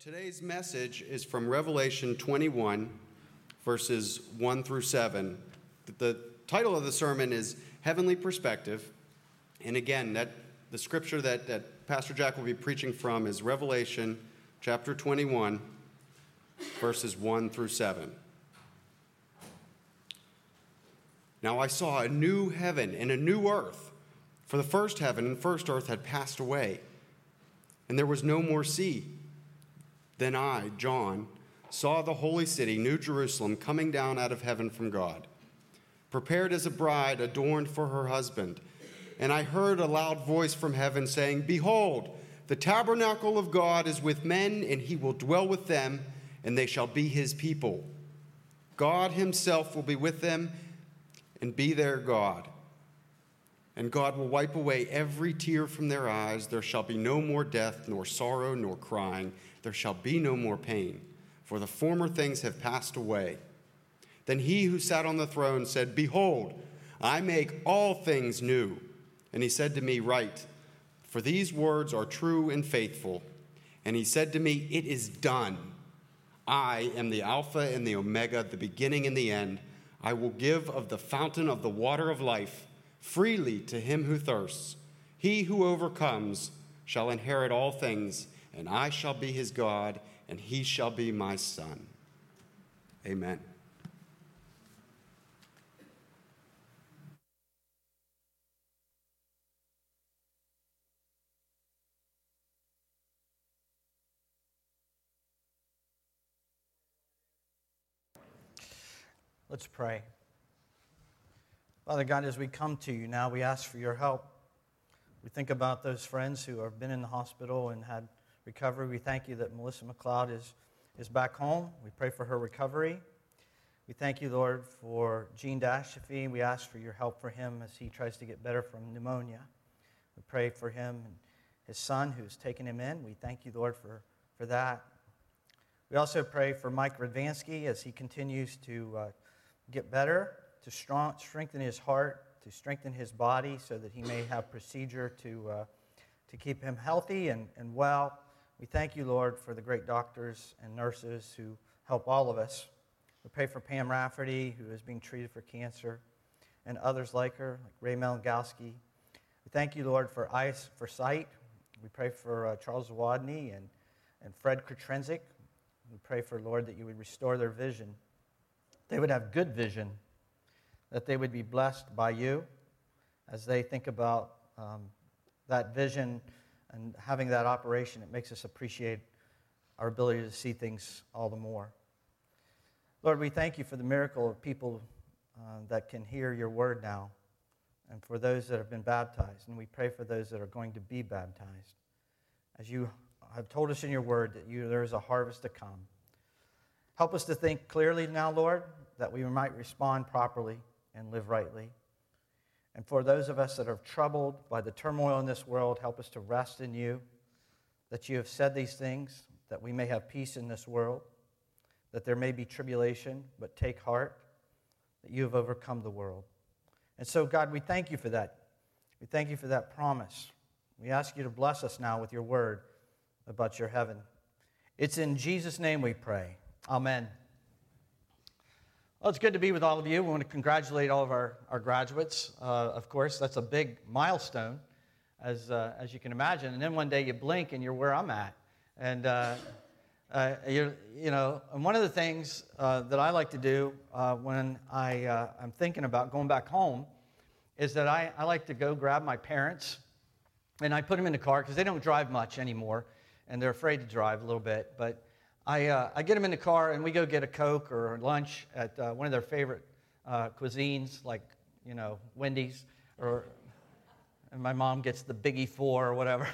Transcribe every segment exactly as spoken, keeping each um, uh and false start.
Today's message is from Revelation twenty-one, verses one through seven. The title of the sermon is Heavenly Perspective. And again, that the scripture that, that Pastor Jack will be preaching from is Revelation chapter twenty-one, verses one through seven. Now I saw a new heaven and a new earth, for the first heaven and first earth had passed away, and there was no more sea. Then I, John, saw the holy city, New Jerusalem, coming down out of heaven from God, prepared as a bride adorned for her husband. And I heard a loud voice from heaven saying, "Behold, the tabernacle of God is with men, and he will dwell with them, and they shall be his people. God himself will be with them and be their God. And God will wipe away every tear from their eyes. There shall be no more death, nor sorrow, nor crying. There shall be no more pain, for the former things have passed away." Then he who sat on the throne said, "Behold, I make all things new." And he said to me, "Write, for these words are true and faithful." And he said to me, "It is done. I am the Alpha and the Omega, the beginning and the end. I will give of the fountain of the water of life freely to him who thirsts. He who overcomes shall inherit all things, and I shall be his God, and he shall be my son." Amen. Let's pray. Father God, as we come to you now, we ask for your help. We think about those friends who have been in the hospital and had recovery. We thank you that Melissa McLeod is, is back home. We pray for her recovery. We thank you, Lord, for Gene Dashafee. We ask for your help for him as he tries to get better from pneumonia. We pray for him and his son who's taken him in. We thank you, Lord, for, for that. We also pray for Mike Radvansky as he continues to uh, get better, to strong, strengthen his heart, to strengthen his body so that he may have procedure to, uh, to keep him healthy and, and well. We thank you, Lord, for the great doctors and nurses who help all of us. We pray for Pam Rafferty, who is being treated for cancer, and others like her, like Ray Melgowski. We thank you, Lord, for eyes for sight. We pray for uh, Charles Wadney and, and Fred Kotrenzik. We pray for, Lord, that you would restore their vision. They would have good vision, that they would be blessed by you as they think about um, that vision and having that operation. It makes us appreciate our ability to see things all the more. Lord, we thank you for the miracle of people uh, that can hear your word now, and for those that have been baptized. And we pray for those that are going to be baptized. As you have told us in your word that you, there is a harvest to come. Help us to think clearly now, Lord, that we might respond properly and live rightly. And for those of us that are troubled by the turmoil in this world, help us to rest in you, that you have said these things, that we may have peace in this world, that there may be tribulation, but take heart, that you have overcome the world. And so, God, we thank you for that. We thank you for that promise. We ask you to bless us now with your word about your heaven. It's in Jesus' name we pray. Amen. Well, it's good to be with all of you. We want to congratulate all of our, our graduates. Uh, of course, that's a big milestone, as uh, as you can imagine. And then one day you blink and you're where I'm at. And, uh, uh, you're, you know, and one of the things uh, that I like to do uh, when I, uh, I'm thinking about going back home is that I, I like to go grab my parents, and I put them in the car because they don't drive much anymore, and they're afraid to drive a little bit. But I, uh, I get them in the car, and we go get a Coke or lunch at uh, one of their favorite uh, cuisines, like, you know, Wendy's, or and my mom gets the Biggie Four or whatever.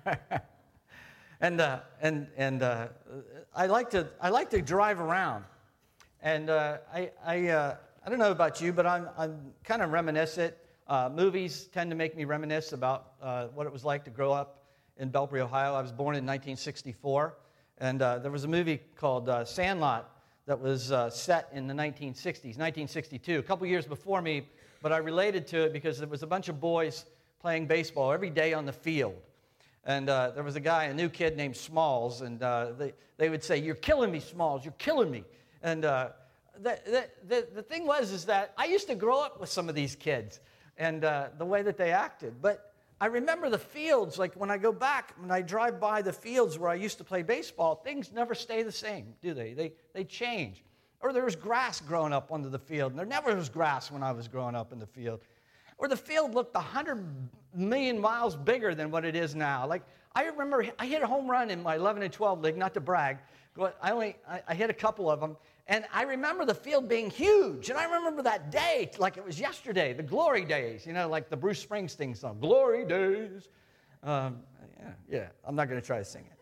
and uh, and and uh, I like to I like to drive around, and uh, I I uh, I don't know about you, but I'm I'm kind of reminiscent. Uh, movies tend to make me reminisce about uh, what it was like to grow up in Belpre, Ohio. I was born in nineteen sixty-four. And uh, there was a movie called uh, Sandlot that was uh, set in the nineteen sixties, nineteen sixty-two, a couple years before me, but I related to it because there was a bunch of boys playing baseball every day on the field. And uh, there was a guy, a new kid named Smalls, and uh, they, they would say, "You're killing me, Smalls, you're killing me." And uh, the, the, the, the thing was is that I used to grow up with some of these kids and uh, the way that they acted. But I remember the fields, like when I go back, when I drive by the fields where I used to play baseball, things never stay the same, do they? They, they change. Or there was grass growing up under the field, and there never was grass when I was growing up in the field. Or the field looked one hundred million miles bigger than what it is now. Like, I remember I hit a home run in my eleven and twelve league, not to brag, but I only I, I hit a couple of them. And I remember the field being huge. And I remember that day like it was yesterday, the glory days, you know, like the Bruce Springsteen song, Glory Days. Um, yeah, yeah, I'm not going to try to sing it.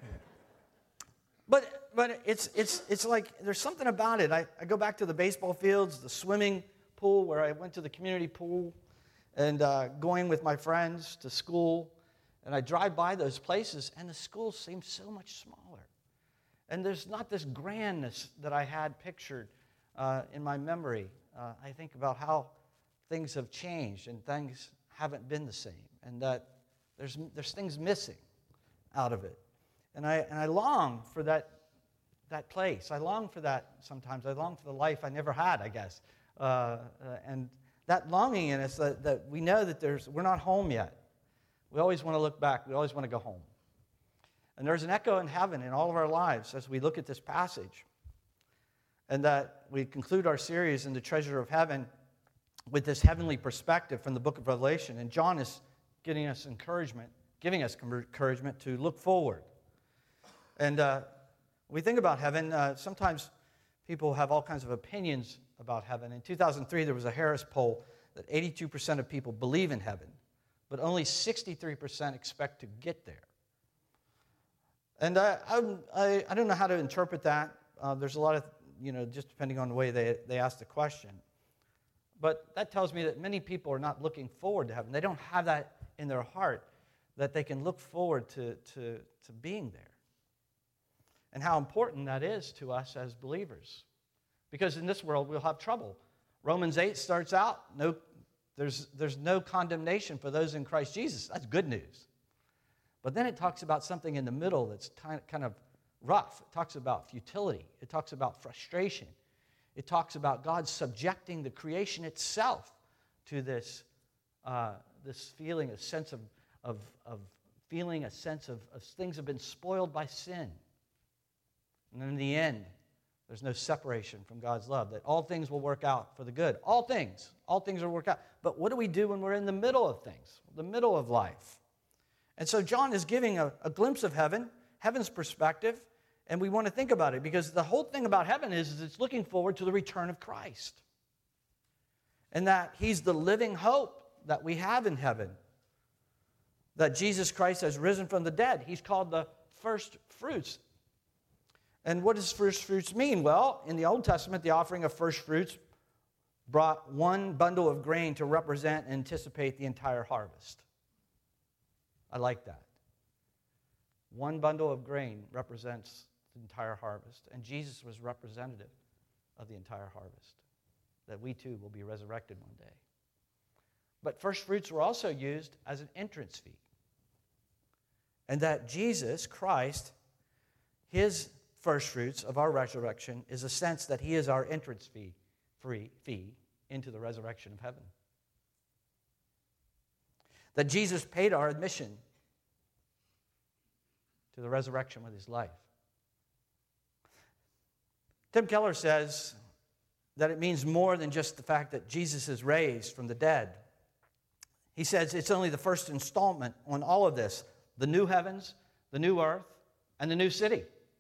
But but it's it's it's like there's something about it. I, I go back to the baseball fields, the swimming pool where I went to the community pool, and uh, going with my friends to school. And I drive by those places, and the schools seem so much smaller. And there's not this grandness that I had pictured uh, in my memory. Uh, I think about how things have changed and things haven't been the same, and that there's there's things missing out of it. And I and I long for that that place. I long for that sometimes. I long for the life I never had, I guess. Uh, uh, and that longing in us that, that we know that there's we're not home yet. We always want to look back. We always want to go home. And there's an echo in heaven in all of our lives as we look at this passage. And that we conclude our series in the treasure of heaven with this heavenly perspective from the book of Revelation. And John is giving us encouragement, giving us encouragement to look forward. And uh, when we think about heaven, uh, sometimes people have all kinds of opinions about heaven. In two thousand three, there was a Harris poll that eighty-two percent of people believe in heaven, but only sixty-three percent expect to get there. And I, I, I don't know how to interpret that. Uh, there's a lot of, you know, just depending on the way they, they ask the question. But that tells me that many people are not looking forward to heaven. They don't have that in their heart, that they can look forward to, to, to being there. And how important that is to us as believers. Because in this world, we'll have trouble. Romans eight starts out, no, there's, there's no condemnation for those in Christ Jesus. That's good news. But then it talks about something in the middle that's kind of rough. It talks about futility. It talks about frustration. It talks about God subjecting the creation itself to this, uh, this feeling, a sense of, of, of feeling a sense of, of things have been spoiled by sin. And then in the end, there's no separation from God's love, that all things will work out for the good. All things. All things will work out. But what do we do when we're in the middle of things, the middle of life? And so John is giving a, a glimpse of heaven, heaven's perspective, and we want to think about it because the whole thing about heaven is, is it's looking forward to the return of Christ. And that he's the living hope that we have in heaven. That Jesus Christ has risen from the dead. He's called the first fruits. And what does first fruits mean? Well, in the Old Testament, the offering of first fruits brought one bundle of grain to represent and anticipate the entire harvest. I like that. One bundle of grain represents the entire harvest, and Jesus was representative of the entire harvest, that we too will be resurrected one day. But first fruits were also used as an entrance fee, and that Jesus Christ, his first fruits of our resurrection, is a sense that he is our entrance fee, free fee into the resurrection of heaven. That Jesus paid our admission to the resurrection with his life. Tim Keller says that it means more than just the fact that Jesus is raised from the dead. He says it's only the first installment on all of this, the new heavens, the new earth, and the new city.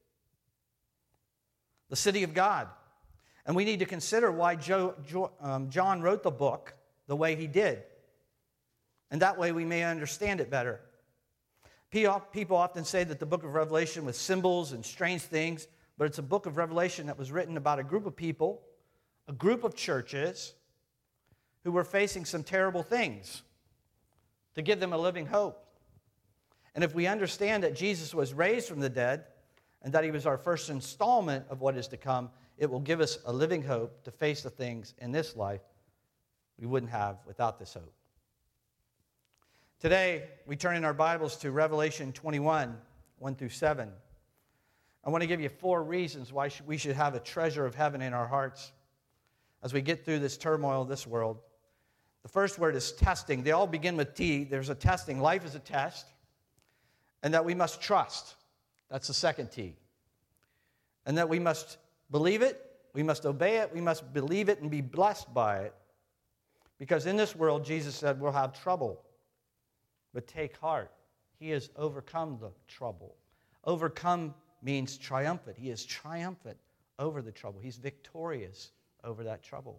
The city of God. And we need to consider why Joe, jo, um, John wrote the book the way he did. And that way we may understand it better. People often say that the book of Revelation was symbols and strange things, but it's a book of Revelation that was written about a group of people, a group of churches who were facing some terrible things to give them a living hope. And if we understand that Jesus was raised from the dead and that he was our first installment of what is to come, it will give us a living hope to face the things in this life we wouldn't have without this hope. Today, we turn in our Bibles to Revelation twenty-one, one through seven. I want to give you four reasons why we should have a treasure of heaven in our hearts as we get through this turmoil of this world. The first word is testing. They all begin with T. There's a testing. Life is a test. And that we must trust. That's the second T. And that we must believe it, we must obey it, we must believe it and be blessed by it. Because in this world, Jesus said, we'll have trouble. But take heart. He has overcome the trouble. Overcome means triumphant. He is triumphant over the trouble. He's victorious over that trouble.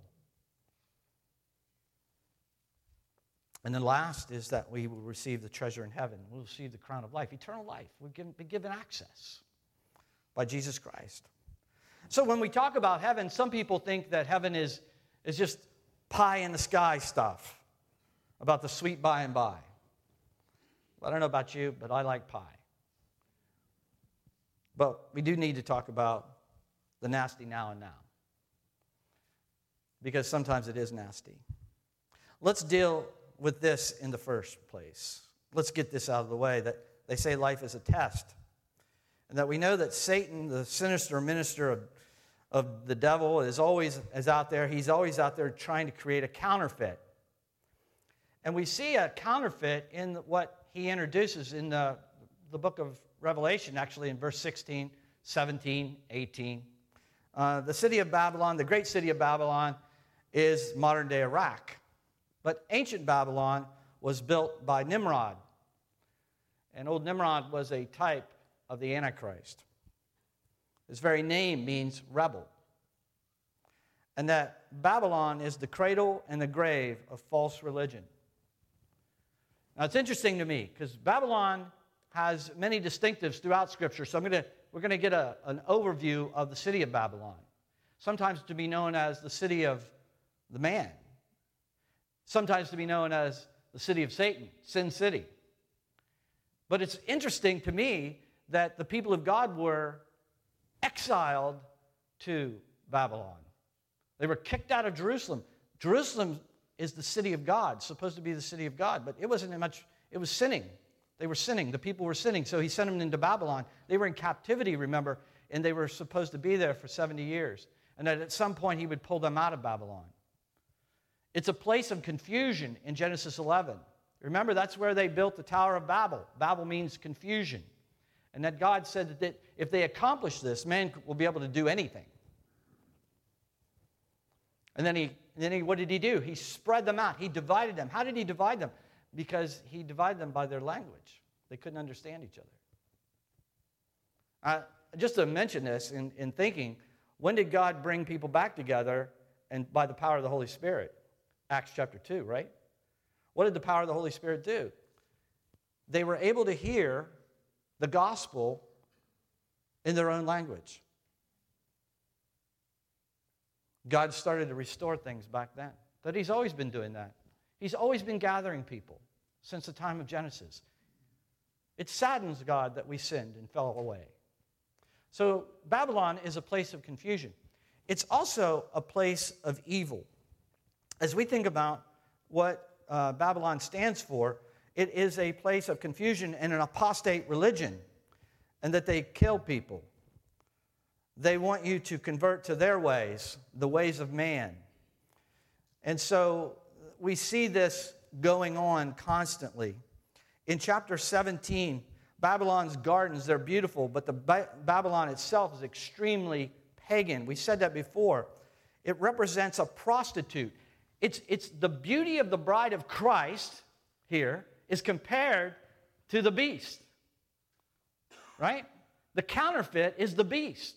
And then last is that we will receive the treasure in heaven. We'll receive the crown of life, eternal life. We've been given access by Jesus Christ. So when we talk about heaven, some people think that heaven is, is just pie in the sky stuff, about the sweet by and by. I don't know about you, but I like pie. But we do need to talk about the nasty now and now, because sometimes it is nasty. Let's deal with this in the first place. Let's get this out of the way, that they say life is a test, and that we know that Satan, the sinister minister of, of the devil, is always is out there. He's always out there trying to create a counterfeit. And we see a counterfeit in what he introduces in the, the book of Revelation, actually in verse sixteen, seventeen, eighteen. Uh, the city of Babylon, the great city of Babylon, is modern-day Iraq. But ancient Babylon was built by Nimrod. And old Nimrod was a type of the Antichrist. His very name means rebel. And that Babylon is the cradle and the grave of false religion. Now, it's interesting to me, because Babylon has many distinctives throughout Scripture. So I'm going to, we're going to get a, an overview of the city of Babylon, sometimes to be known as the city of the man, sometimes to be known as the city of Satan, Sin City. But it's interesting to me that the people of God were exiled to Babylon. They were kicked out of Jerusalem. Jerusalem is the city of God, supposed to be the city of God, but it wasn't much, it was sinning. They were sinning. The people were sinning, so he sent them into Babylon. They were in captivity, remember, and they were supposed to be there for seventy years. And that at some point he would pull them out of Babylon. It's a place of confusion in Genesis eleven. Remember, that's where they built the Tower of Babel. Babel means confusion. And that God said that if they accomplish this, man will be able to do anything. And then he, then he, what did he do? He spread them out. He divided them. How did he divide them? Because he divided them by their language. They couldn't understand each other. Uh, just to mention this in, in thinking, when did God bring people back together? And by the power of the Holy Spirit. Acts chapter two, right? What did the power of the Holy Spirit do? They were able to hear the gospel in their own language. God started to restore things back then. That he's always been doing that. He's always been gathering people since the time of Genesis. It saddens God that we sinned and fell away. So Babylon is a place of confusion. It's also a place of evil. As we think about what uh, Babylon stands for, it is a place of confusion and an apostate religion, and that they kill people. They want you to convert to their ways, the ways of man. And so we see this going on constantly. In chapter seventeen, Babylon's gardens, they're beautiful, but the ba- Babylon itself is extremely pagan. We said that before. It represents a prostitute. It's, it's the beauty of the bride of Christ here is compared to the beast. Right? The counterfeit is the beast.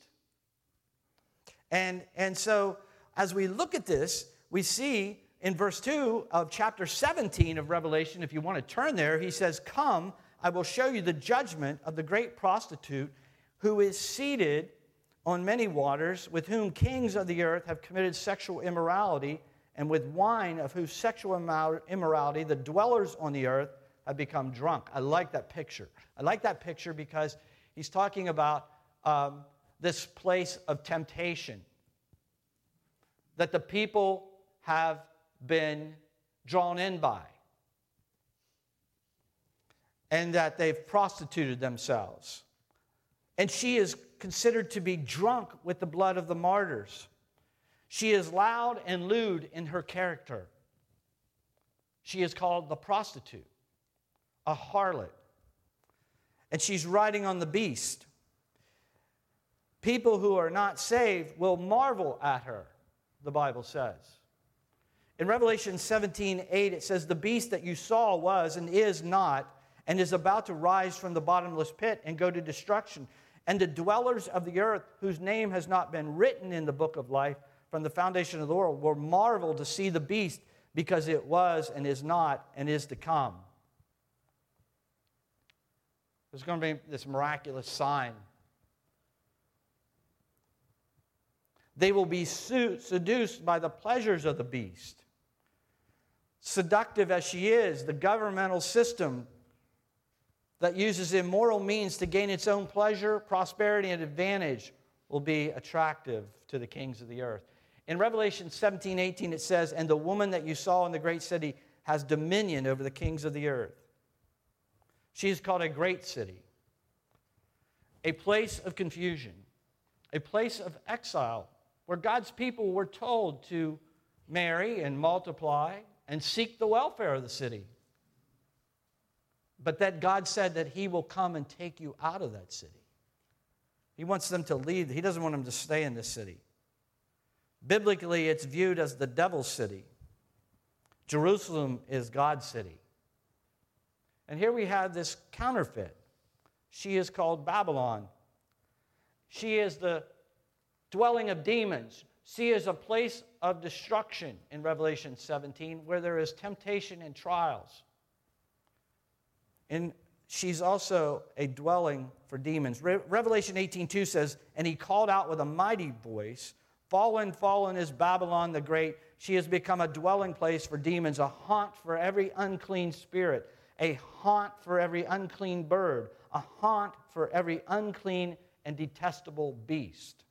And, and so as we look at this, we see in verse two of chapter seventeen of Revelation, if you want to turn there, he says, "Come, I will show you the judgment of the great prostitute who is seated on many waters, with whom kings of the earth have committed sexual immorality, and with wine of whose sexual immorality the dwellers on the earth have become drunk." I like that picture. I like that picture because he's talking about um, this place of temptation that the people have been drawn in by. and that they've prostituted themselves. And she is considered to be drunk with the blood of the martyrs. She is loud and lewd in her character. She is called the prostitute, a harlot. And she's riding on the beast. People who are not saved will marvel at her, the Bible says. In Revelation seventeen eight, it says, the beast that you saw was and is not, and is about to rise from the bottomless pit and go to destruction. And the dwellers of the earth, whose name has not been written in the book of life from the foundation of the world, will marvel to see the beast, because it was and is not and is to come. There's going to be this miraculous sign. They will be seduced by the pleasures of the beast. Seductive as she is, the governmental system that uses immoral means to gain its own pleasure, prosperity, and advantage will be attractive to the kings of the earth. In Revelation seventeen eighteen, it says, and the woman that you saw in the great city has dominion over the kings of the earth. She is called a great city, a place of confusion, a place of exile, where God's people were told to marry and multiply and seek the welfare of the city. But that God said that he will come and take you out of that city. He wants them to leave. He doesn't want them to stay in this city. Biblically, it's viewed as the devil's city. Jerusalem is God's city. And here we have this counterfeit. She is called Babylon. She is the dwelling of demons. She is a place of destruction in Revelation seventeen, where there is temptation and trials. And she's also a dwelling for demons. Re- Revelation eighteen two says, and he called out with a mighty voice, fallen, fallen is Babylon the Great. She has become a dwelling place for demons, a haunt for every unclean spirit, a haunt for every unclean bird, a haunt for every unclean and detestable beast.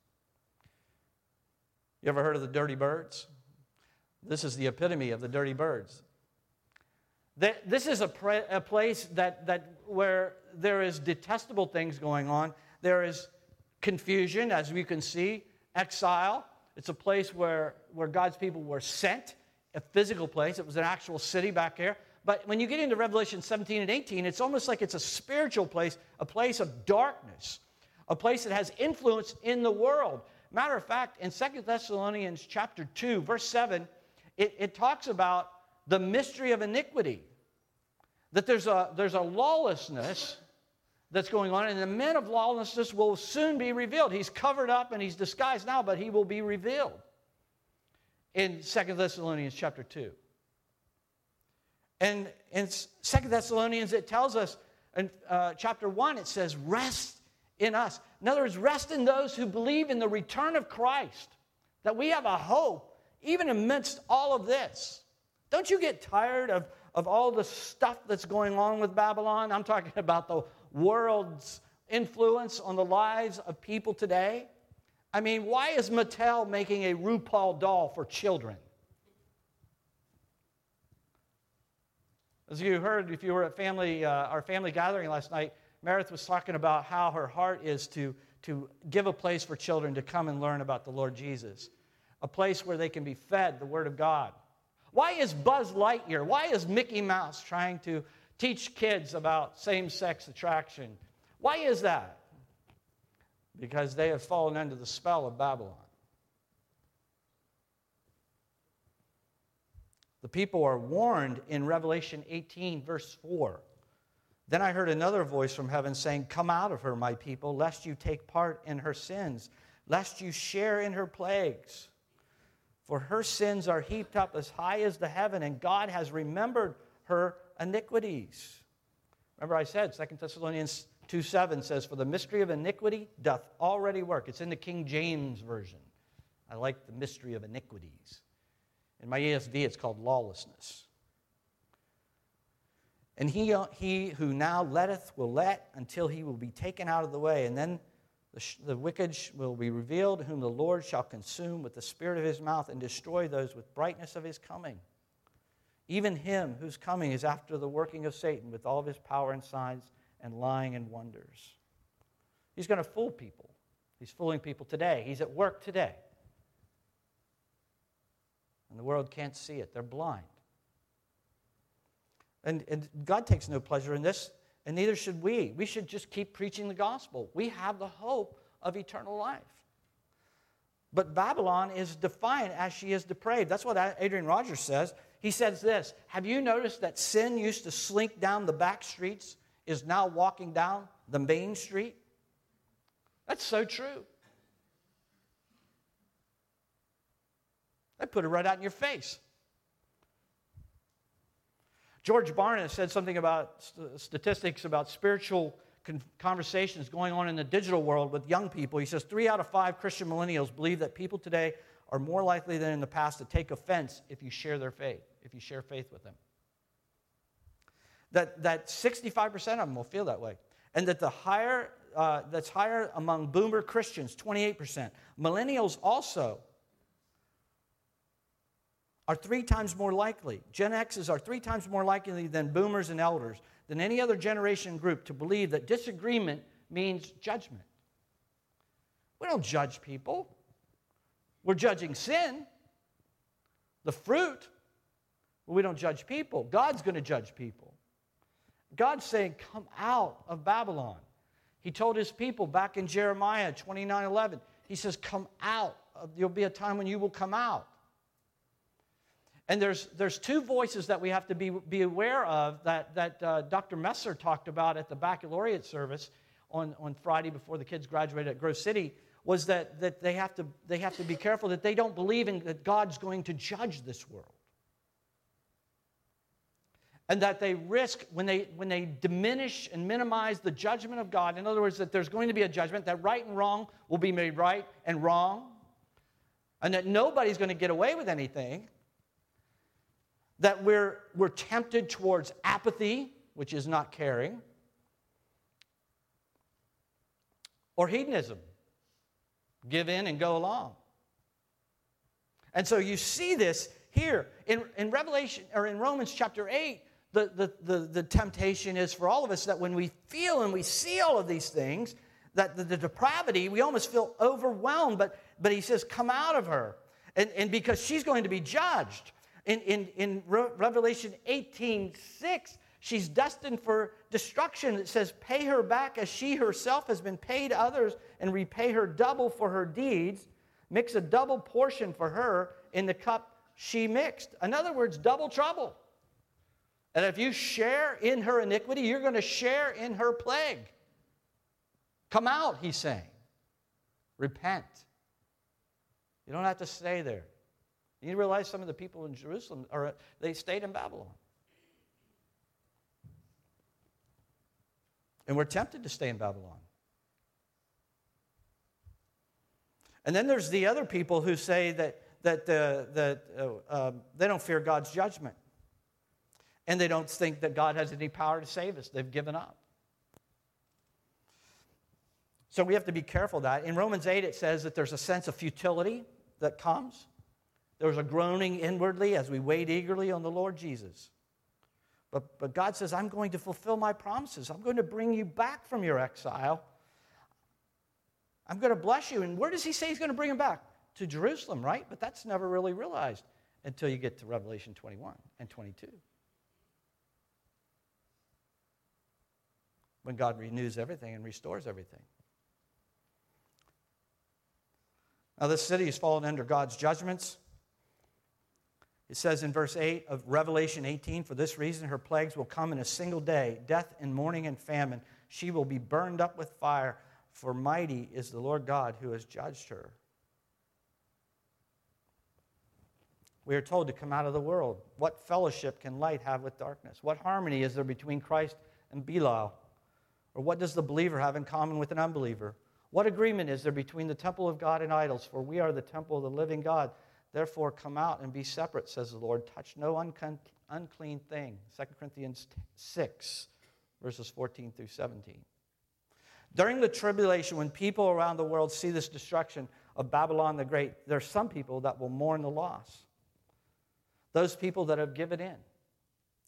You ever heard of the dirty birds? This is the epitome of the dirty birds. This is a, pre- a place that, that where there is detestable things going on. There is confusion, as we can see, exile. It's a place where, where God's people were sent, a physical place. It was an actual city back here. But when you get into Revelation seventeen and eighteen, it's almost like it's a spiritual place, a place of darkness, a place that has influence in the world. Matter of fact, in Second Thessalonians chapter two, verse seven, it, it talks about the mystery of iniquity. That there's a, there's a lawlessness that's going on, and the men of lawlessness will soon be revealed. He's covered up and he's disguised now, but he will be revealed in Second Thessalonians chapter two. And in Second Thessalonians, it tells us in uh, chapter one, it says, rest in us. In other words, rest in those who believe in the return of Christ, that we have a hope even amidst all of this. Don't you get tired of, of all the stuff that's going on with Babylon? I'm talking about the world's influence on the lives of people today. I mean, why is Mattel making a RuPaul doll for children? As you heard, if you were at family, uh, our family gathering last night, Meredith was talking about how her heart is to, to give a place for children to come and learn about the Lord Jesus, a place where they can be fed the Word of God. Why is Buzz Lightyear, why is Mickey Mouse trying to teach kids about same-sex attraction? Why is that? Because they have fallen under the spell of Babylon. The people are warned in Revelation eighteen, verse four. Then I heard another voice from heaven saying, come out of her, my people, lest you take part in her sins, lest you share in her plagues. For her sins are heaped up as high as the heaven, and God has remembered her iniquities. Remember I said, Second Thessalonians two seven says, for the mystery of iniquity doth already work. It's in the King James Version. I like the mystery of iniquities. In my E S V, it's called lawlessness. And he, he who now letteth will let until he will be taken out of the way. And then the, the wicked will be revealed, whom the Lord shall consume with the spirit of his mouth and destroy those with brightness of his coming. even him whose coming is after the working of Satan with all of his power and signs and lying and wonders. He's going to fool people. He's fooling people today. He's at work today. And the world can't see it. They're blind. And, and God takes no pleasure in this, and neither should we. We should just keep preaching the gospel. We have the hope of eternal life. But Babylon is defiant as she is depraved. That's what Adrian Rogers says. He says this, have you noticed that sin used to slink down the back streets, is now walking down the main street? That's so true. They put it right out in your face. George Barna said something about st- statistics about spiritual con- conversations going on in the digital world with young people. He says three out of five Christian millennials believe that people today are more likely than in the past to take offense if you share their faith, if you share faith with them. That, that sixty-five percent of them will feel that way. And that the higher, uh, that's higher among boomer Christians, twenty-eight percent. Millennials also are three times more likely. Gen X's are three times more likely than boomers and elders, than any other generation group to believe that disagreement means judgment. We don't judge people. We're judging sin, the fruit, but we don't judge people. God's going to judge people. God's saying, come out of Babylon. He told his people back in Jeremiah twenty-nine eleven, he says, come out. There'll be a time when you will come out. And there's, there's two voices that we have to be, be aware of that, that uh, Doctor Messer talked about at the baccalaureate service on, on Friday before the kids graduated at Grove City, was that, that they, have to, they have to be careful that they don't believe in that God's going to judge this world. And that they risk, when they, when they diminish and minimize the judgment of God, in other words, that there's going to be a judgment, that right and wrong will be made right and wrong, and that nobody's going to get away with anything, that we're, we're tempted towards apathy, which is not caring, or hedonism. Give in and go along. And so you see this here in, in Revelation, or in Romans chapter eight, the, the, the, the temptation is for all of us that when we feel and we see all of these things, that the, the depravity, we almost feel overwhelmed. But, but he says, come out of her. And, and because she's going to be judged. In, in, in Re- Revelation eighteen six, she's destined for destruction. It says, pay her back as she herself has been paid others, and repay her double for her deeds. Mix a double portion for her in the cup she mixed. In other words, double trouble. And if you share in her iniquity, you're going to share in her plague. Come out, he's saying. Repent. You don't have to stay there. You realize some of the people in Jerusalem, or they stayed in Babylon. And we're tempted to stay in Babylon. And then there's the other people who say that, that, uh, that uh, um, they don't fear God's judgment. And they don't think that God has any power to save us. They've given up. So we have to be careful of that. In Romans eight, it says that there's a sense of futility that comes. There's a groaning inwardly as we wait eagerly on the Lord Jesus. But, but God says, I'm going to fulfill my promises. I'm going to bring you back from your exile. I'm going to bless you. And where does he say he's going to bring him back? To Jerusalem, right? But that's never really realized until you get to Revelation twenty-one and twenty-two. When God renews everything and restores everything. Now, this city has fallen under God's judgments. It says in verse eight of Revelation eighteen, for this reason her plagues will come in a single day, death and mourning and famine. She will be burned up with fire, for mighty is the Lord God who has judged her. We are told to come out of the world. What fellowship can light have with darkness? What harmony is there between Christ and Belial? Or what does the believer have in common with an unbeliever? What agreement is there between the temple of God and idols? For we are the temple of the living God. Therefore, come out and be separate, says the Lord. Touch no unclean, unclean thing. Second Corinthians six, verses fourteen through seventeen. During the tribulation, when people around the world see this destruction of Babylon the Great, there are some people that will mourn the loss. Those people that have given in.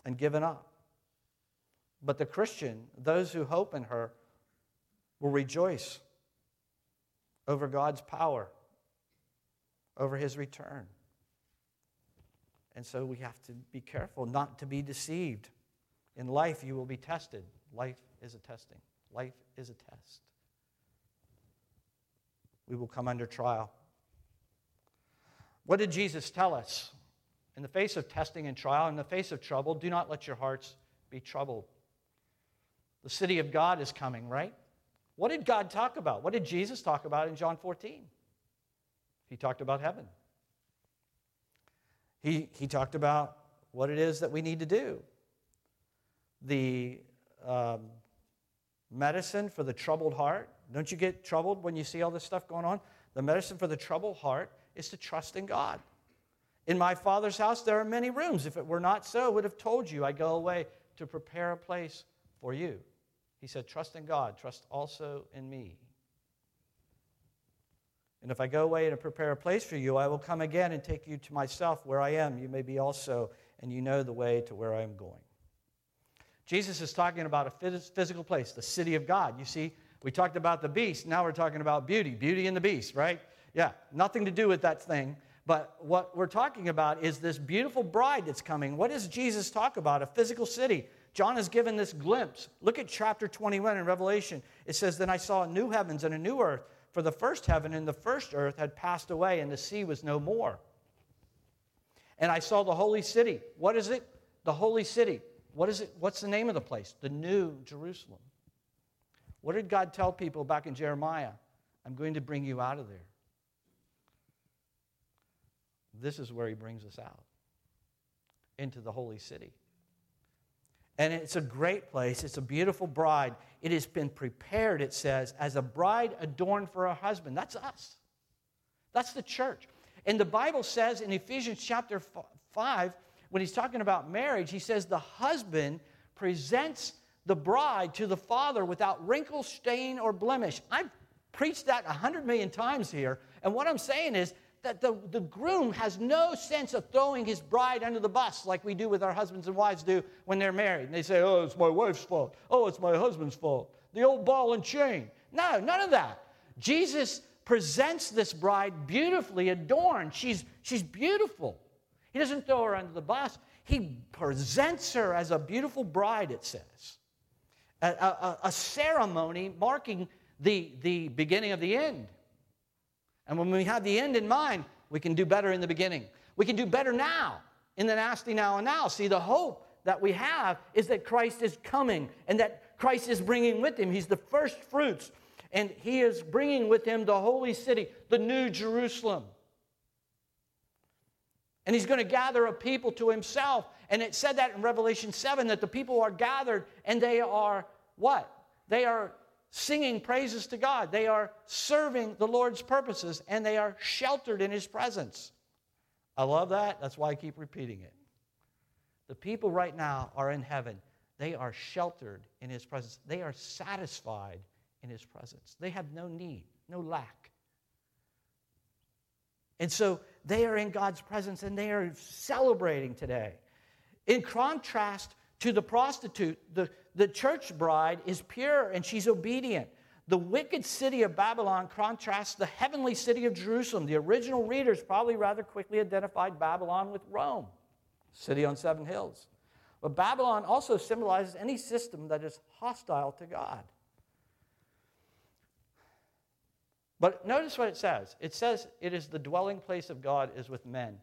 and given up. But the Christian, those who hope in her, will rejoice over God's power, over his return. And so we have to be careful not to be deceived. In life, you will be tested. Life is a testing. Life is a test. We will come under trial. What did Jesus tell us? In the face of testing and trial, in the face of trouble, do not let your hearts be troubled. The city of God is coming, right? What did God talk about? What did Jesus talk about in John fourteen? He talked about heaven. He, he talked about what it is that we need to do. The um, medicine for the troubled heart. Don't you get troubled when you see all this stuff going on? The medicine for the troubled heart is to trust in God. In my Father's house there are many rooms. If it were not so, I would have told you I go away to prepare a place for you. He said, trust in God. Trust also in me. And if I go away to prepare a place for you, I will come again and take you to myself where I am. You may be also, and you know the way to where I am going. Jesus is talking about a physical place, the city of God. You see, we talked about the beast. Now we're talking about beauty. Beauty and the beast, right? Yeah, nothing to do with that thing. But what we're talking about is this beautiful bride that's coming. What does Jesus talk about? A physical city. John has given this glimpse. Look at chapter twenty-one in Revelation. It says, then I saw new heavens and a new earth. For the first heaven and the first earth had passed away, and the sea was no more. And I saw the holy city. What is it? The holy city. What is it? What's the name of the place? The New Jerusalem. What did God tell people back in Jeremiah? I'm going to bring you out of there. This is where he brings us out, into the holy city. And it's a great place. It's a beautiful bride. It has been prepared, it says, as a bride adorned for her husband. That's us. That's the church. And the Bible says in Ephesians chapter five, when he's talking about marriage, he says the husband presents the bride to the father without wrinkle, stain, or blemish. I've preached that a hundred million times here. And what I'm saying is, that the, the groom has no sense of throwing his bride under the bus like we do with our husbands and wives do when they're married. And they say, oh, it's my wife's fault. Oh, it's my husband's fault. The old ball and chain. No, none of that. Jesus presents this bride beautifully adorned. She's, she's beautiful. He doesn't throw her under the bus. He presents her as a beautiful bride, it says. A, a, a ceremony marking the, the beginning of the end. And when we have the end in mind, we can do better in the beginning. We can do better now, in the nasty now and now. See, the hope that we have is that Christ is coming and that Christ is bringing with him. He's the first fruits. And he is bringing with him the holy city, the New Jerusalem. And he's going to gather a people to himself. And it said that in Revelation seven, that the people are gathered and they are what? They are singing praises to God. They are serving the Lord's purposes, and they are sheltered in his presence. I love that. That's why I keep repeating it. The people right now are in heaven. They are sheltered in his presence. They are satisfied in his presence. They have no need, no lack. And so they are in God's presence, and they are celebrating today. In contrast to the prostitute, the The church bride is pure and she's obedient. The wicked city of Babylon contrasts the heavenly city of Jerusalem. The original readers probably rather quickly identified Babylon with Rome, city on seven hills. But Babylon also symbolizes any system that is hostile to God. But notice what it says. It says it is the dwelling place of God is with men.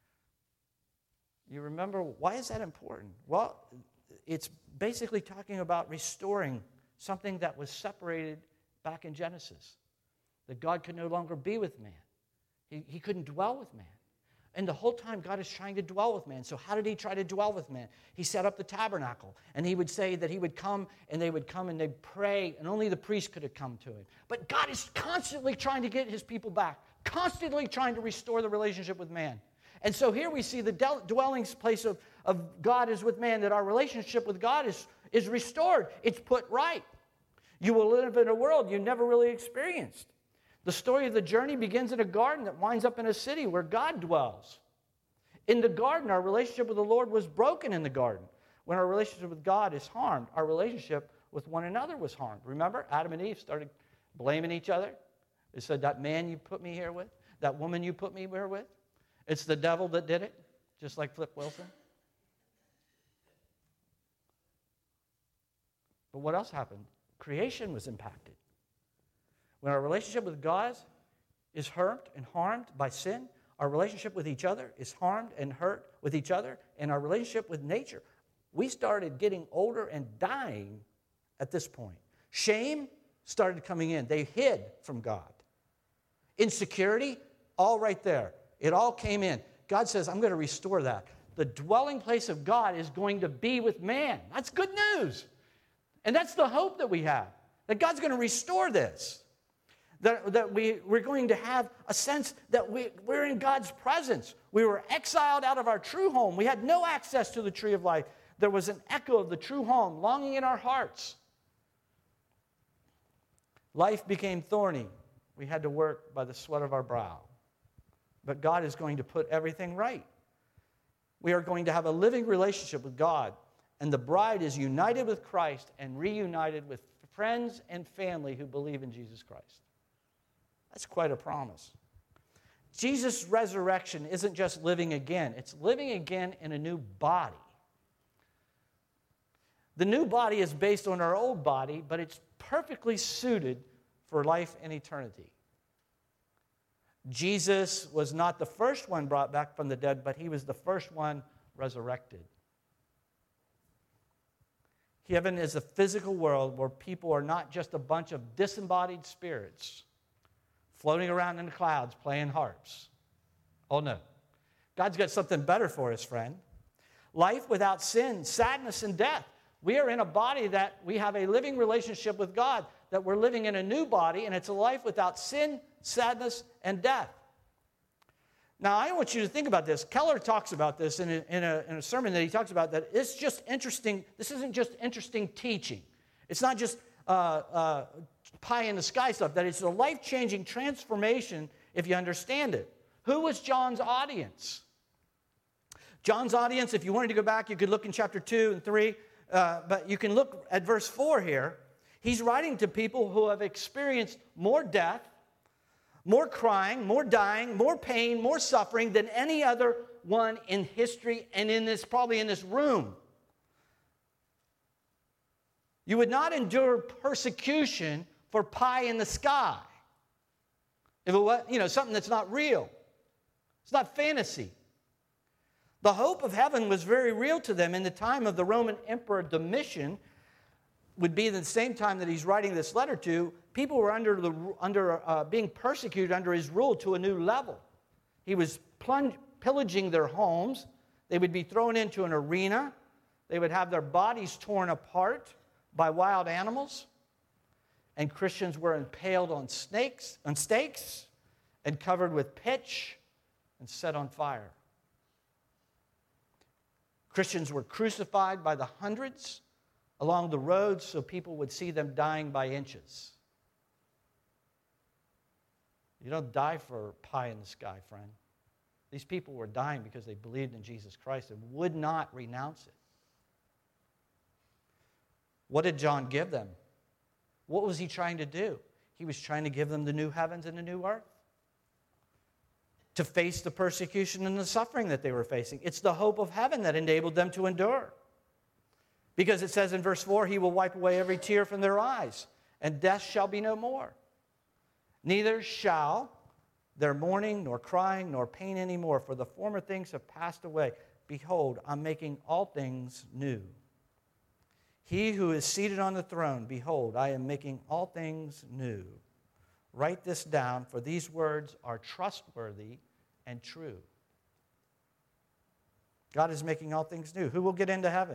You remember, why is that important? Well, it's basically talking about restoring something that was separated back in Genesis. That God could no longer be with man. He, he couldn't dwell with man. And the whole time God is trying to dwell with man. So how did he try to dwell with man? He set up the tabernacle. And he would say that he would come and they would come and they'd pray. And only the priest could have come to him. But God is constantly trying to get his people back. Constantly trying to restore the relationship with man. And so here we see the dwelling place of, of God is with man, that our relationship with God is, is restored. It's put right. You will live in a world you never really experienced. The story of the journey begins in a garden that winds up in a city where God dwells. In the garden, our relationship with the Lord was broken in the garden. When our relationship with God is harmed, our relationship with one another was harmed. Remember, Adam and Eve started blaming each other. They said, that man you put me here with, that woman you put me here with, it's the devil that did it, just like Flip Wilson. But what else happened? Creation was impacted. When our relationship with God is hurt and harmed by sin, our relationship with each other is harmed and hurt with each other, and our relationship with nature. We started getting older and dying at this point. Shame started coming in. They hid from God. Insecurity, all right there. It all came in. God says, I'm going to restore that. The dwelling place of God is going to be with man. That's good news. And that's the hope that we have, that God's going to restore this. That, that we, we're going to have a sense that we, we're in God's presence. We were exiled out of our true home. We had no access to the tree of life. There was an echo of the true home longing in our hearts. Life became thorny. We had to work by the sweat of our brow. But God is going to put everything right. We are going to have a living relationship with God, and the bride is united with Christ and reunited with friends and family who believe in Jesus Christ. That's quite a promise. Jesus' resurrection isn't just living again. It's living again in a new body. The new body is based on our old body, but it's perfectly suited for life and eternity. Jesus was not the first one brought back from the dead, but he was the first one resurrected. Heaven is a physical world where people are not just a bunch of disembodied spirits floating around in the clouds playing harps. Oh no. God's got something better for us, friend. Life without sin, sadness, and death. We are in a body that we have a living relationship with God, that we're living in a new body, and it's a life without sin, sadness, and death. Now, I want you to think about this. Keller talks about this in a, in a, in a sermon that he talks about, that it's just interesting. This isn't just interesting teaching. It's not just uh, uh, pie in the sky stuff, that it's a life-changing transformation if you understand it. Who was John's audience? John's audience, if you wanted to go back, you could look in chapter two and three, uh, but you can look at verse four here. He's writing to people who have experienced more death, more crying, more dying, more pain, more suffering than any other one in history and in this, probably in this room. You would not endure persecution for pie in the sky. If it was, you know, something that's not real. It's not fantasy. The hope of heaven was very real to them in the time of the Roman Emperor Domitian. Would be the same time that he's writing this letter to. People were under the under uh, being persecuted under his rule to a new level. He was plunge, pillaging their homes. They would be thrown into an arena. They would have their bodies torn apart by wild animals. And Christians were impaled on snakes, on stakes, and covered with pitch and set on fire. Christians were crucified by the hundreds along the roads so people would see them dying by inches. You don't die for pie in the sky, friend. These people were dying because they believed in Jesus Christ and would not renounce it. What did John give them? What was he trying to do? He was trying to give them the new heavens and the new earth. To face the persecution and the suffering that they were facing. It's the hope of heaven that enabled them to endure. Because it says in verse four, he will wipe away every tear from their eyes, and death shall be no more. Neither shall there mourning, nor crying, nor pain anymore, for the former things have passed away. Behold, I'm making all things new. He who is seated on the throne, behold, I am making all things new. Write this down, for these words are trustworthy and true. God is making all things new. Who will get into heaven?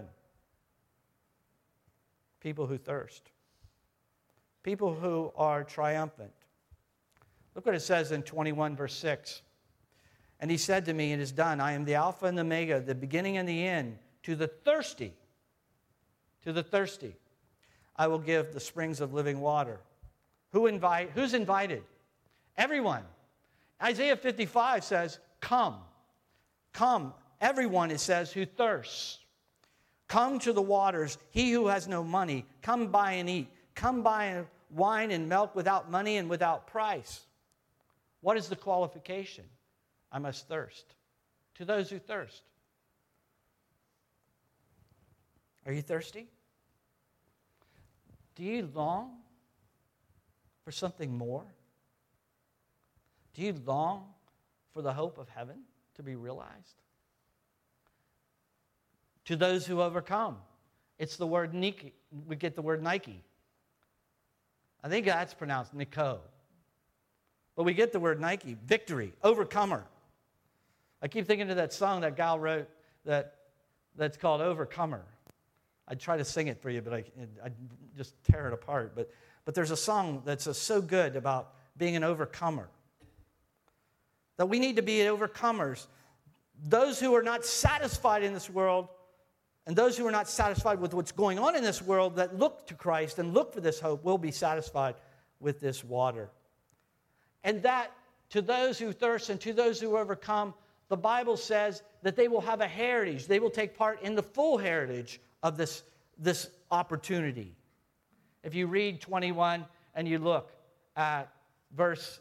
People who thirst. People who are triumphant. Look what it says in twenty-one, verse six. And he said to me, it is done. I am the Alpha and the Omega, the beginning and the end. To the thirsty, to the thirsty, I will give the springs of living water. Who invite? Who's invited? Everyone. Isaiah fifty-five says, come. Come. Everyone, it says, who thirsts. Come to the waters, he who has no money, come buy and eat. Come buy wine and milk without money and without price. What is the qualification? I must thirst. To those who thirst. Are you thirsty? Do you long for something more? Do you long for the hope of heaven to be realized? To those who overcome. It's the word Nike. We get the word Nike. I think that's pronounced Nico. But we get the word Nike. Victory. Overcomer. I keep thinking of that song that gal wrote that, that's called Overcomer. I'd try to sing it for you, but I, I'd just tear it apart. But, but there's a song that's so good about being an overcomer. That we need to be overcomers. Those who are not satisfied in this world, and those who are not satisfied with what's going on in this world, that look to Christ and look for this hope, will be satisfied with this water. And that, to those who thirst and to those who overcome, the Bible says that they will have a heritage. They will take part in the full heritage of this, this opportunity. If you read twenty-one and you look at verse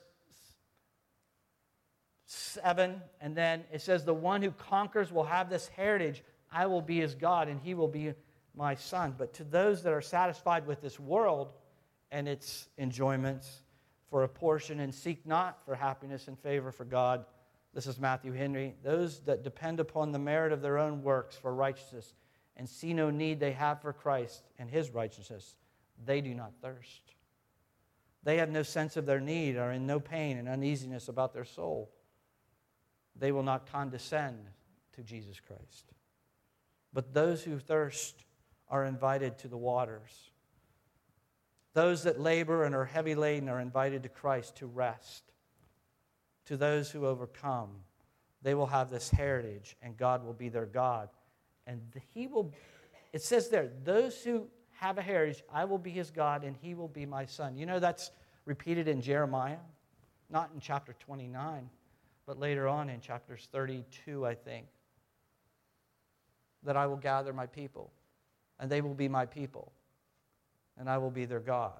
seven, and then it says, the one who conquers will have this heritage. I will be his God, and he will be my son. But to those that are satisfied with this world and its enjoyments for a portion and seek not for happiness and favor for God, this is Matthew Henry, those that depend upon the merit of their own works for righteousness and see no need they have for Christ and his righteousness, they do not thirst. They have no sense of their need, are in no pain and uneasiness about their soul. They will not condescend to Jesus Christ. But those who thirst are invited to the waters. Those that labor and are heavy laden are invited to Christ to rest. To those who overcome, they will have this heritage, and God will be their God. And he will, it says there, those who have a heritage, I will be his God, and he will be my son. You know, that's repeated in Jeremiah, not in chapter twenty-nine, but later on in chapters thirty-two, I think, that I will gather my people, and they will be my people, and I will be their God.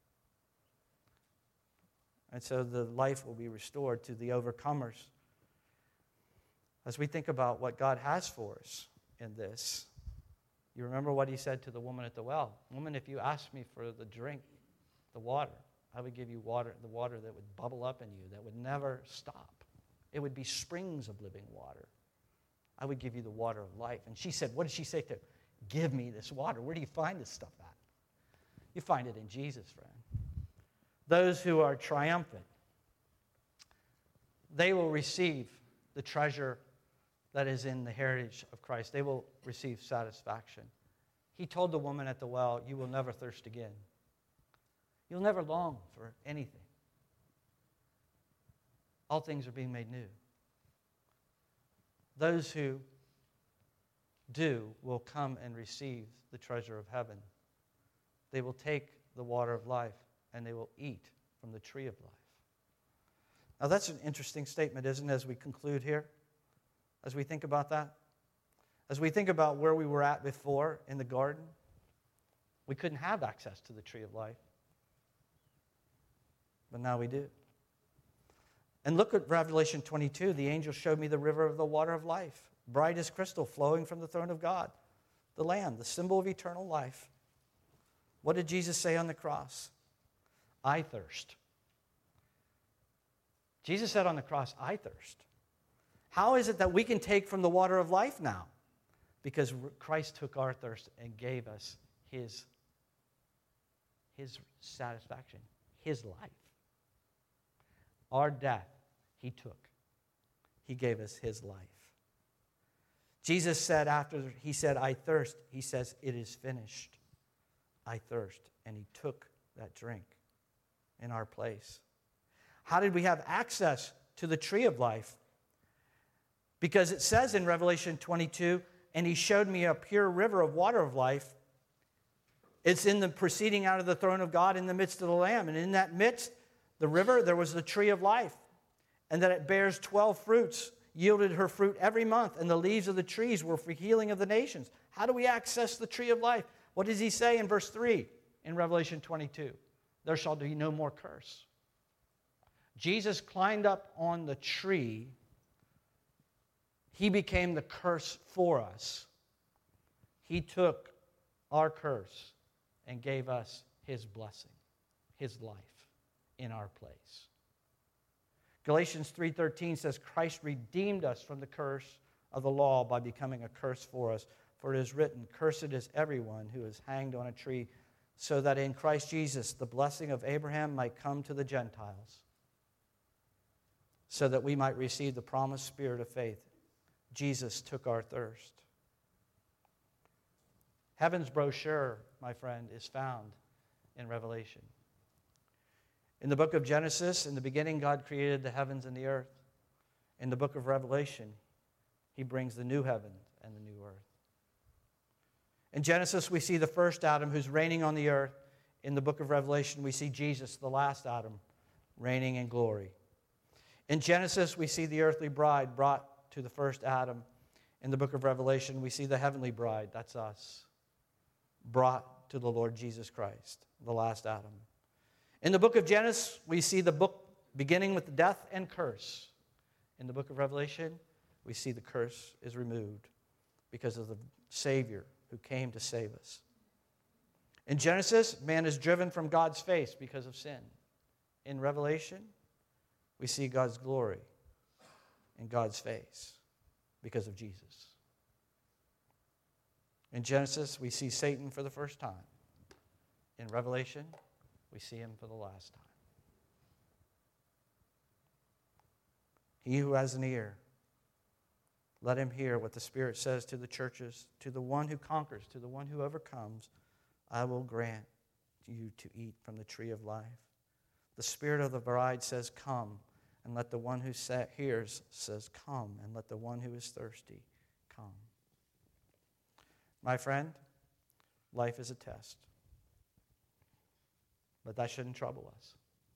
And so the life will be restored to the overcomers. As we think about what God has for us in this, you remember what he said to the woman at the well. Woman, if you ask me for the drink, the water, I would give you water, the water that would bubble up in you, that would never stop. It would be springs of living water. I would give you the water of life. And she said, what did she say to him? Give me this water. Where do you find this stuff at? You find it in Jesus, friend. Those who are triumphant, they will receive the treasure that is in the heritage of Christ. They will receive satisfaction. He told the woman at the well, you will never thirst again. You'll never long for anything. All things are being made new. Those who do will come and receive the treasure of heaven. They will take the water of life and they will eat from the tree of life. Now that's an interesting statement, isn't it, as we conclude here? As we think about that? As we think about where we were at before in the garden, we couldn't have access to the tree of life. But now we do. And look at Revelation twenty-two. The angel showed me the river of the water of life, bright as crystal, flowing from the throne of God, the Lamb, the symbol of eternal life. What did Jesus say on the cross? I thirst. Jesus said on the cross, I thirst. How is it that we can take from the water of life now? Because Christ took our thirst and gave us his, his satisfaction, his life. Our death, he took. He gave us his life. Jesus said after he said, I thirst, he says, it is finished. I thirst. And he took that drink in our place. How did we have access to the tree of life? Because it says in Revelation twenty-two, and he showed me a pure river of water of life. It's in the proceeding out of the throne of God in the midst of the Lamb. And in that midst, the river, there was the tree of life. And that it bears twelve fruits, yielded her fruit every month, and the leaves of the trees were for healing of the nations. How do we access the tree of life? What does he say in verse three in Revelation twenty-two? There shall be no more curse. Jesus climbed up on the tree. He became the curse for us. He took our curse and gave us his blessing, his life in our place. Galatians three thirteen says, Christ redeemed us from the curse of the law by becoming a curse for us. For it is written, cursed is everyone who is hanged on a tree, so that in Christ Jesus the blessing of Abraham might come to the Gentiles, so that we might receive the promised spirit of faith. Jesus took our thirst. Heaven's brochure, my friend, is found in Revelation. In the book of Genesis, in the beginning, God created the heavens and the earth. In the book of Revelation, he brings the new heaven and the new earth. In Genesis, we see the first Adam who's reigning on the earth. In the book of Revelation, we see Jesus, the last Adam, reigning in glory. In Genesis, we see the earthly bride brought to the first Adam. In the book of Revelation, we see the heavenly bride, that's us, brought to the Lord Jesus Christ, the last Adam. In the book of Genesis, we see the book beginning with the death and curse. In the book of Revelation, we see the curse is removed because of the Savior who came to save us. In Genesis, man is driven from God's face because of sin. In Revelation, we see God's glory in God's face because of Jesus. In Genesis, we see Satan for the first time. In Revelation, we see him for the last time. He who has an ear, let him hear what the Spirit says to the churches. To the one who conquers, to the one who overcomes, I will grant you to eat from the tree of life. The Spirit of the bride says, come, and let the one who hears says, come, and let the one who is thirsty come. My friend, life is a test. But that shouldn't trouble us.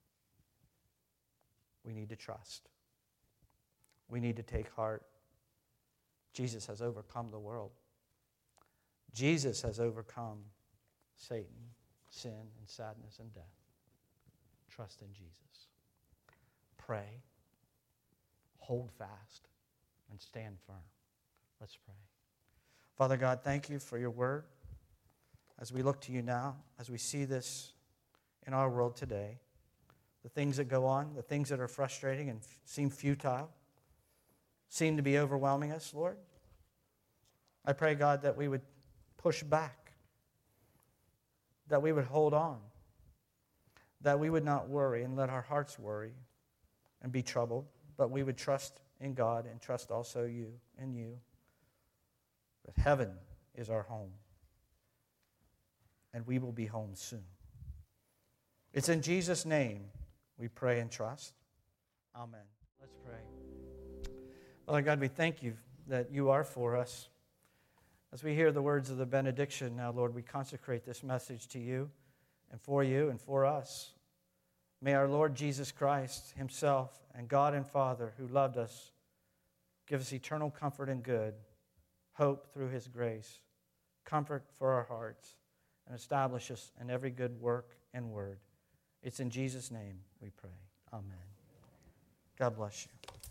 We need to trust. We need to take heart. Jesus has overcome the world. Jesus has overcome Satan, sin, and sadness, and death. Trust in Jesus. Pray. Hold fast. And stand firm. Let's pray. Father God, thank you for your word. As we look to you now, as we see this in our world today, the things that go on, the things that are frustrating and f- seem futile, seem to be overwhelming us, Lord. I pray, God, that we would push back, that we would hold on, that we would not worry and let our hearts worry and be troubled, but we would trust in God and trust also you and you, that heaven is our home, and we will be home soon. It's in Jesus' name we pray and trust. Amen. Let's pray. Father God, we thank you that you are for us. As we hear the words of the benediction now, Lord, we consecrate this message to you and for you and for us. May our Lord Jesus Christ himself and God and Father who loved us give us eternal comfort and good, hope through his grace, comfort for our hearts, and establish us in every good work and word. It's in Jesus' name we pray. Amen. God bless you.